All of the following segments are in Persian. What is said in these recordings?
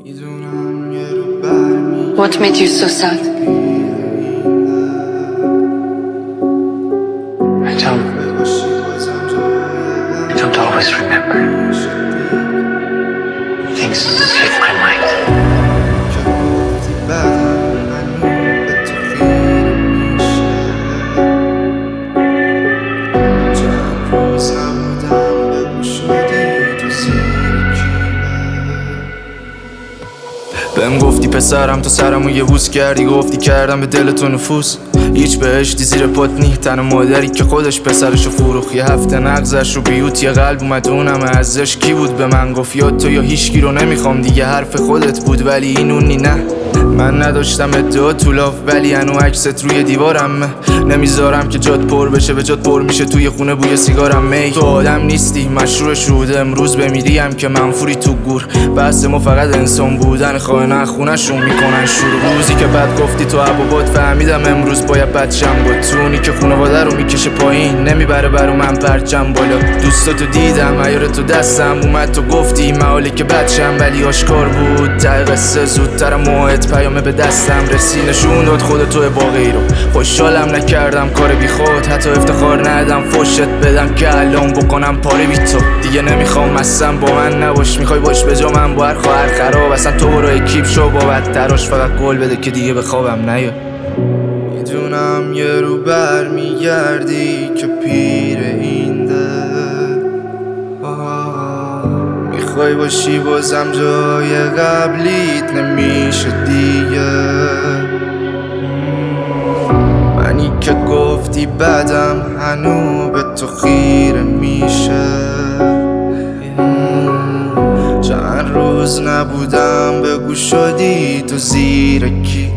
What made you so sad? I don't always remember. Things slip my mind. بهم گفتی پسرم تو سرمو یه بوس کردی، گفتی کردم به دل تو نفوذ. هیچ بهشتی زیر پات نی، تن مادری که خودش پسرشو فروخت. یه هفته نغزش رو بیوت یه قلب اومد اونم ازش. کی بود به من گفت یاد تو یا هیچکی رو نمیخوام دیگه، حرف خودت بود ولی این اونی نه. من نداشتم ادعا تو لاف ولی انو عکست روی دیوارم. نمیذارم که جات پر بشه، به جات پر میشه توی خونه بوی سیگارم. می تو آدم نیستی مشروع شده، امروز بمیریم که منفوری تو گور. بحث ما فقط انسان بودن، خانه خونه‌شون میکنن شروع. روزی که بعد گفتی تو عبابات فهمیدم امروز باید بچم با تونی که خانواده رو میکشه پایین، نمیبره برا من پرچم بالا. دوستاتو دیدم عیار تو دستم اومد، تو گفتی محاله که بچم ولی آشکار بود. ته قصه زودتر موعد پیامه به دستم رسی، نشون داد خودتو واقعی رو. خوشحالم نکردم کار بی خود، حتی افتخار ندم فوشت بدم که الان بکنم پاره بی تو. دیگه نمیخوام اصلا با من نباش، میخوای باش به جا من با هر خواهر خراب. اصلا تو برو اکیپ شو با بدتراش، فقط قول بده که دیگه به خوابم نیا. میدونم یه رو بر میگردی که پیر این ده، میخوای باشی بازم جای قبلیت نمیشه دیگه. منی که گفتی بدم هنو به تو خیره میشه. چند روز نبودم بگو شدی تو زیر کیبه.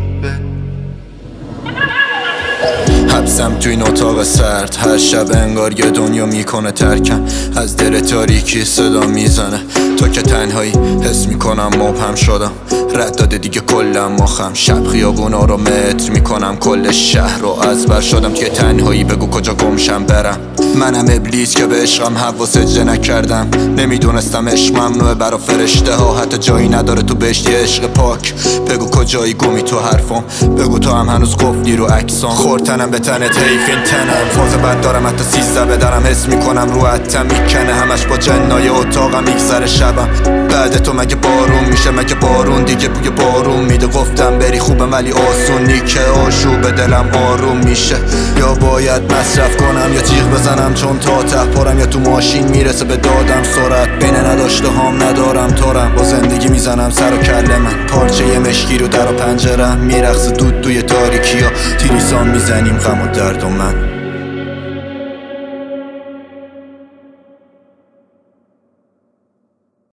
حبسم تو این اتاق سرد، هر شب انگار یه دنیا میکنه ترکم. از دل تاریکی صدا میزنه، تو که تنهایی حس میکنم مبهم شدم. رد داده دیگه کلم مخم، شب خیابونا رو متر میکنم، کل شهر رو از بر شدم. که تنهایی بگو کجا گمشم برم. منم ابلیس که به عشقم حوا سجده نکردم، نمیدونستم عشق ممنوعه برا فرشته ها، حتی جایی نداره تو بهشتی عشق پاک. بگو کجایی گمی تو حرفم، بگو تو هم هنوز قفلی رو عکسام. خورتنم به تنت حیف این تنم، فاز بد دارم حتی 13 بدرم. حس میکنم رو حتم میکنه همش با جنای اتاقم میگذره شبم. بعد تو مگه بارون میشه؟ مگه بارون دیگه بوی بارون میده؟ گفتم بری خوبم ولی آسونی که آشوب دلم آروم میشه. یا باید مصرف کنم یا جیغ بزنم چون تا ته پارم، یا تو ماشین میرسه به دادم سرعت. بین نداشته هم ندارم تارم، با زندگی میزنم سر و کله من. پارچه ی مشکی رو در و پنجرم میرقص دود توی تاریکی ها، تیریسان میزنیم غم و درد و من.